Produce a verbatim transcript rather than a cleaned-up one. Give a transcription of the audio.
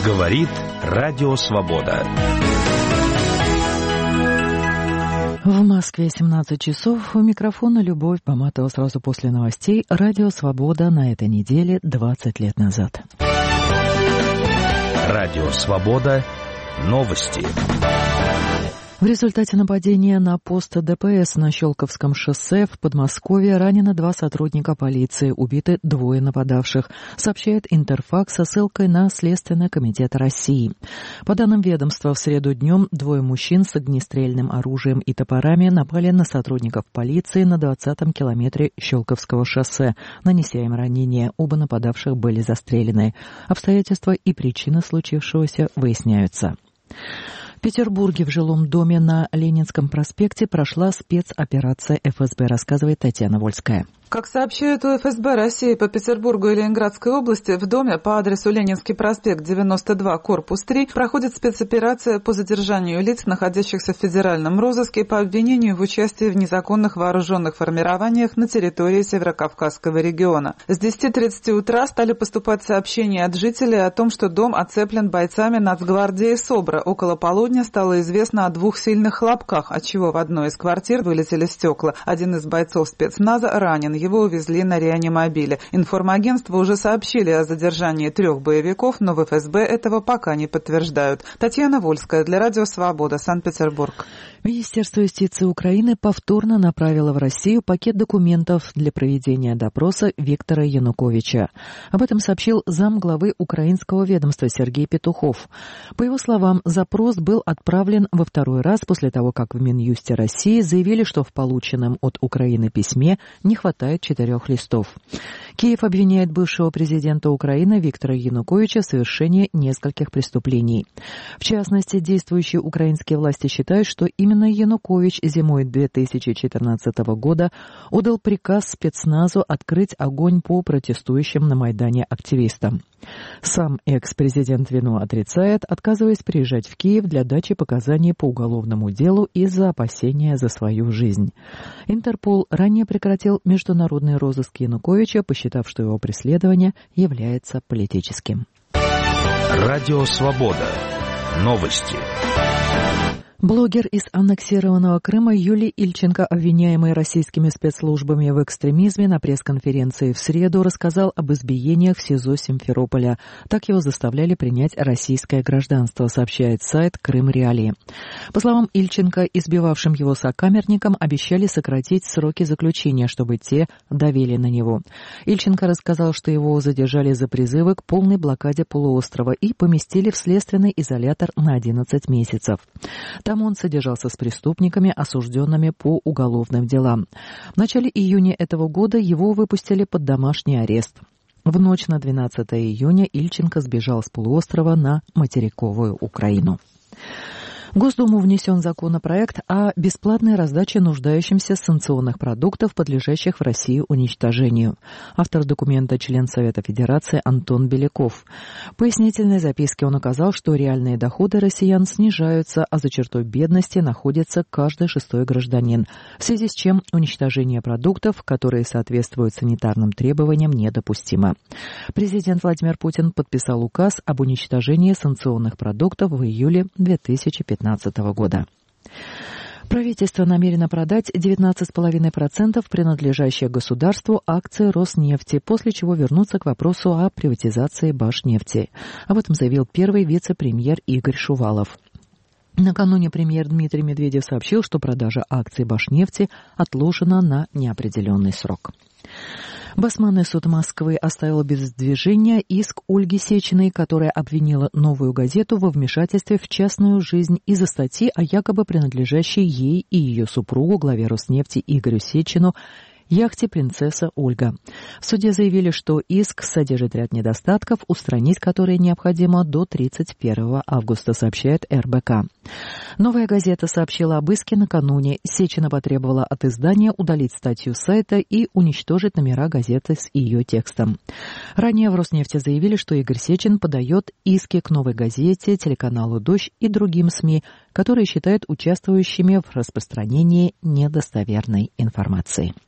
Говорит Радио Свобода. В Москве семнадцать часов. У микрофона Любовь Поматова сразу после новостей. Радио Свобода на этой неделе двадцать лет назад. Радио Свобода. Новости. В результате нападения на пост ДПС на Щелковском шоссе в Подмосковье ранено два сотрудника полиции, убиты двое нападавших, сообщает Интерфакс со ссылкой на Следственный комитет России. По данным ведомства, в среду днем двое мужчин с огнестрельным оружием и топорами напали на сотрудников полиции на двадцатом километре Щелковского шоссе, нанеся им ранения. Оба нападавших были застрелены. Обстоятельства и причины случившегося выясняются. В Петербурге в жилом доме на Ленинском проспекте прошла спецоперация эф эс бэ, рассказывает Татьяна Вольская. Как сообщают у эф эс бэ России по Петербургу и Ленинградской области, в доме по адресу Ленинский проспект девяносто два, корпус три, проходит спецоперация по задержанию лиц, находящихся в федеральном розыске по обвинению в участии в незаконных вооруженных формированиях на территории Северокавказского региона. С десяти тридцати утра стали поступать сообщения от жителей о том, что дом оцеплен бойцами Нацгвардии СОБРа. Около полудня стало известно о двух сильных хлопках, отчего в одной из квартир вылетели стекла. Один из бойцов спецназа ранен. Его увезли на реанимобиле. Информагентства уже сообщили о задержании трех боевиков, но в эф эс бэ этого пока не подтверждают. Татьяна Вольская для Радио Свобода, Санкт-Петербург. Министерство юстиции Украины повторно направило в Россию пакет документов для проведения допроса Виктора Януковича. Об этом сообщил замглавы украинского ведомства Сергей Петухов. По его словам, запрос был отправлен во второй раз после того, как в Минюсте России заявили, что в полученном от Украины письме не хватает четырех листов. Киев обвиняет бывшего президента Украины Виктора Януковича в совершении нескольких преступлений. В частности, действующие украинские власти считают, что именно Янукович зимой две тысячи четырнадцатого года отдал приказ спецназу открыть огонь по протестующим на Майдане активистам. Сам экс-президент вину отрицает, отказываясь приезжать в Киев для дачи показаний по уголовному делу из-за опасения за свою жизнь. Интерпол ранее прекратил международный розыск Януковича, посчитав, что его преследование является политическим. Радио Свобода. Новости. Блогер из аннексированного Крыма Юлий Ильченко, обвиняемый российскими спецслужбами в экстремизме, на пресс-конференции в среду рассказал об избиениях в СИЗО Симферополя. Так его заставляли принять российское гражданство, сообщает сайт Крым Реалии. По словам Ильченко, избивавшим его сокамерникам обещали сократить сроки заключения, чтобы те давили на него. Ильченко рассказал, что его задержали за призывы к полной блокаде полуострова и поместили в следственный изолятор на одиннадцать месяцев. Там он содержался с преступниками, осужденными по уголовным делам. В начале июня этого года его выпустили под домашний арест. В ночь на двенадцатое июня Ильченко сбежал с полуострова на материковую Украину. В Госдуму внесен законопроект о бесплатной раздаче нуждающимся санкционных продуктов, подлежащих в России уничтожению. Автор документа — член Совета Федерации Антон Беляков. В пояснительной записке он указал, что реальные доходы россиян снижаются, а за чертой бедности находится каждый шестой гражданин, в связи с чем уничтожение продуктов, которые соответствуют санитарным требованиям, недопустимо. Президент Владимир Путин подписал указ об уничтожении санкционных продуктов в июле две тысячи пятнадцатого года. Правительство намерено продать девятнадцать целых пять десятых процента принадлежащих государству акций Роснефти, после чего вернуться к вопросу о приватизации Башнефти. Об этом заявил первый вице-премьер Игорь Шувалов. Накануне премьер Дмитрий Медведев сообщил, что продажа акций Башнефти отложена на неопределенный срок. Басманный суд Москвы оставил без движения иск Ольги Сечиной, которая обвинила «Новую газету» во вмешательстве в частную жизнь из-за статьи о якобы принадлежащей ей и ее супругу, главе Роснефти Игорю Сечину, яхте «Принцесса Ольга». В суде заявили, что иск содержит ряд недостатков, устранить которые необходимо до тридцать первого августа, сообщает эр бэ ка. «Новая газета» сообщила об иске накануне. Сечина потребовала от издания удалить статью с сайта и уничтожить номера газеты с ее текстом. Ранее в Роснефти заявили, что Игорь Сечин подает иски к «Новой газете», телеканалу «Дождь» и другим СМИ, которые считают участвующими в распространении недостоверной информации.